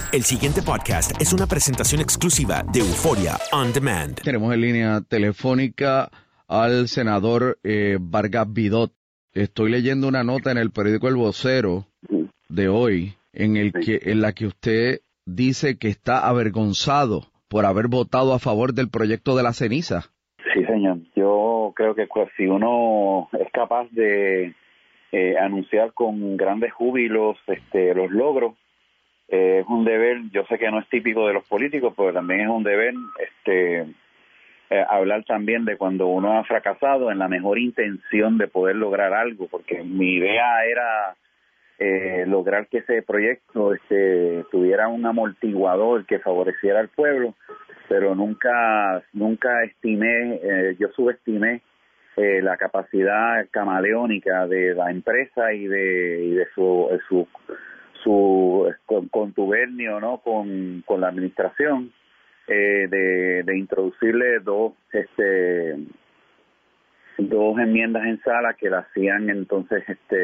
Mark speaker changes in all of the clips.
Speaker 1: El siguiente podcast es una presentación exclusiva de Euforia On Demand.
Speaker 2: Tenemos en línea telefónica al senador Vargas Vidot. Estoy leyendo una nota en el periódico El Vocero de hoy en la que usted dice que está avergonzado por haber votado a favor del proyecto de la ceniza.
Speaker 3: Sí, señor. Yo creo que si uno es capaz de anunciar con grandes júbilos los logros, es un deber. Yo sé que no es típico de los políticos, pero también es un deber hablar también de cuando uno ha fracasado en la mejor intención de poder lograr algo, porque mi idea era lograr que ese proyecto tuviera un amortiguador que favoreciera al pueblo, pero nunca estimé, yo subestimé la capacidad camaleónica de la empresa y de su contubernio, ¿no?, con la administración, de introducirle dos enmiendas en sala que la hacían entonces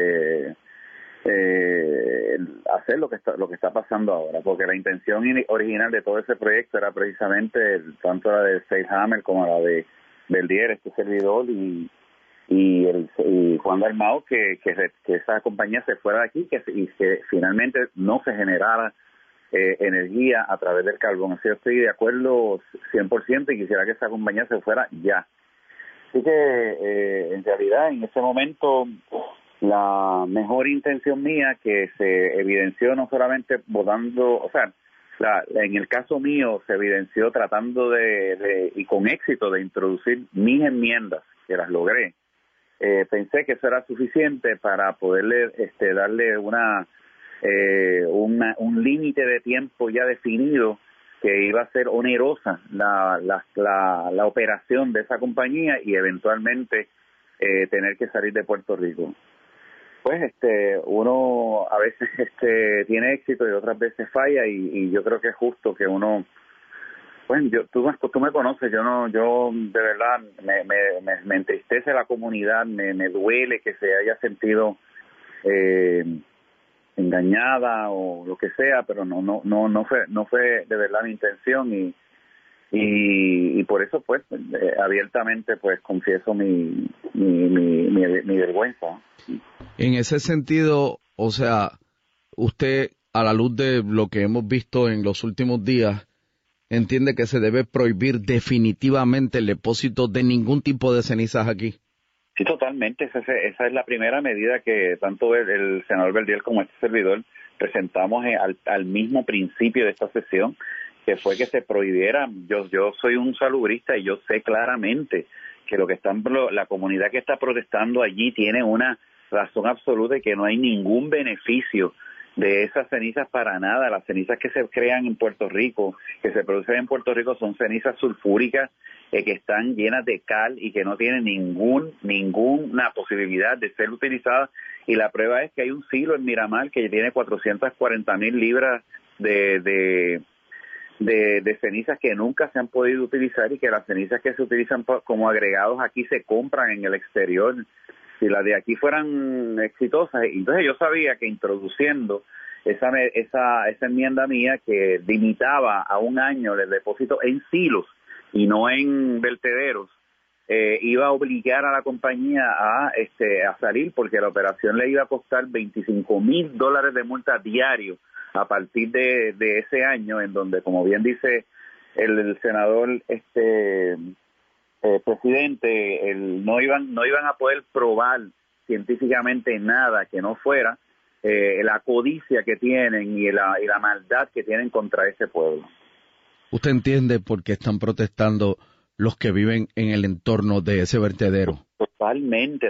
Speaker 3: hacer lo que está pasando ahora, porque la intención original de todo ese proyecto era precisamente tanto la de Seyhammer como la de Beldier, servidor, y Juan Dalmau, que esa compañía se fuera de aquí y que finalmente no se generara energía a través del carbón. Así que estoy de acuerdo 100% y quisiera que esa compañía se fuera ya. Así que en realidad en ese momento la mejor intención mía, que se evidenció no solamente votando, o sea, en el caso mío se evidenció tratando y con éxito de introducir mis enmiendas, que las logré. Pensé que eso era suficiente para poderle darle un límite de tiempo ya definido, que iba a ser onerosa la operación de esa compañía y eventualmente tener que salir de Puerto Rico. Pues uno a veces tiene éxito y otras veces falla, y yo creo que es justo que uno, bueno, tú me conoces, yo de verdad me entristece la comunidad, me duele que se haya sentido engañada o lo que sea, pero no fue de verdad mi intención, y por eso pues abiertamente pues confieso mi vergüenza.
Speaker 2: En ese sentido, o sea, usted, a la luz de lo que hemos visto en los últimos días, entiende que se debe prohibir definitivamente el depósito de ningún tipo de cenizas aquí.
Speaker 3: Sí, totalmente. Esa es la primera medida que tanto el senador Beldier como este servidor presentamos al mismo principio de esta sesión, que fue que se prohibiera. Yo soy un salubrista y yo sé claramente que la comunidad que está protestando allí tiene una razón absoluta y que no hay ningún beneficio de esas cenizas para nada. Las cenizas que se crean en Puerto Rico, que se producen en Puerto Rico, son cenizas sulfúricas que están llenas de cal y que no tienen ninguna posibilidad de ser utilizadas. Y la prueba es que hay un silo en Miramar que tiene 440,000 libras de cenizas que nunca se han podido utilizar, y que las cenizas que se utilizan como agregados aquí se compran en el exterior. Si las de aquí fueran exitosas, entonces yo sabía que introduciendo esa enmienda mía, que limitaba a un año el depósito en silos y no en vertederos, iba a obligar a la compañía a salir, porque la operación le iba a costar $25,000 de multa diario a partir de ese año, en donde, como bien dice el senador presidente, no iban a poder probar científicamente nada que no fuera la codicia que tienen y la maldad que tienen contra ese pueblo.
Speaker 2: ¿Usted entiende por qué están protestando los que viven en el entorno de ese vertedero?
Speaker 3: Totalmente.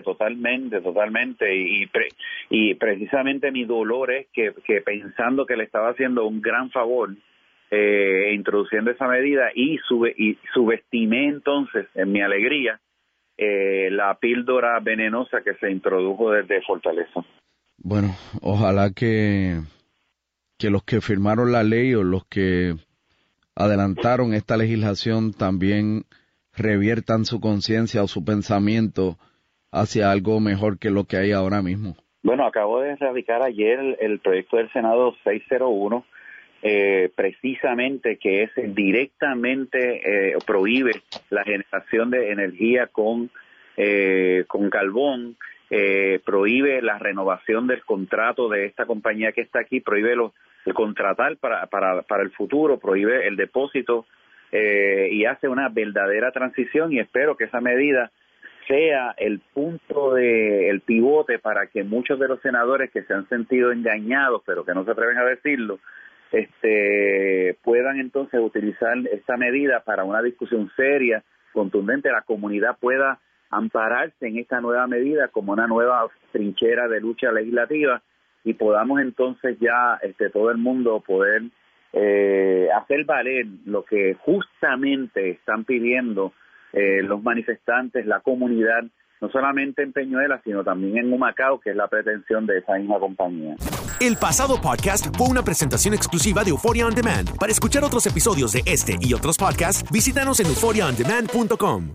Speaker 3: Y precisamente mi dolor es que pensando que le estaba haciendo un gran favor introduciendo esa medida, y subestimé entonces, en mi alegría, la píldora venenosa que se introdujo desde Fortaleza.
Speaker 2: Bueno, ojalá que los que firmaron la ley o los que adelantaron esta legislación también reviertan su conciencia o su pensamiento hacia algo mejor que lo que hay ahora mismo.
Speaker 3: Bueno, acabo de radicar ayer el proyecto del Senado 601, precisamente que es directamente prohíbe la generación de energía con carbón, prohíbe la renovación del contrato de esta compañía que está aquí, prohíbe el contratar para el futuro, prohíbe el depósito y hace una verdadera transición, y espero que esa medida sea el punto el pivote para que muchos de los senadores que se han sentido engañados pero que no se atreven a decirlo puedan entonces utilizar esta medida para una discusión seria, contundente, la comunidad pueda ampararse en esta nueva medida como una nueva trinchera de lucha legislativa y podamos entonces ya todo el mundo poder hacer valer lo que justamente están pidiendo los manifestantes, la comunidad, no solamente en Peñuelas, sino también en Humacao, que es la pretensión de esa misma compañía.
Speaker 1: El pasado podcast fue una presentación exclusiva de Euphoria On Demand. Para escuchar otros episodios de este y otros podcasts, visítanos en euphoriaondemand.com.